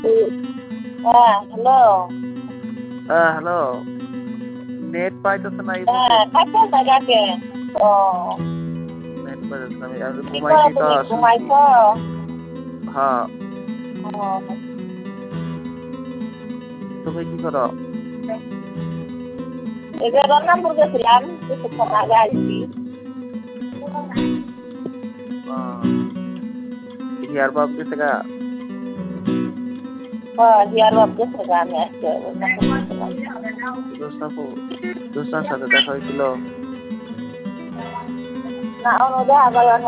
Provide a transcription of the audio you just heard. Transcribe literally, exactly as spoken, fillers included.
হ্যাঁ হ্যালো। হ্যাঁ hello. Net পাইতেছে না এই বুঝি। হ্যাঁ থাকো জায়গাকে। ও নেট পাইতেছে না, আমি আমি কি করো ঘুমাইছি তো তুমি শুইছি। ঘুমাইছো? হ্যাঁ। ও তুমি কি করো? এই যে রন্নাপুর গেছিলাম কিছুক্ষণ আগে আসছি। হেয়ার বাপ গেছে গা। হ্যাঁ হিয়ার বাপ গেছে গা, আমি আজকে রন্নাপুর গেছিলাম। জোসনাপু জোসনার সাথে দেখা হয়েছিল। না অন্য দেখা গেল না।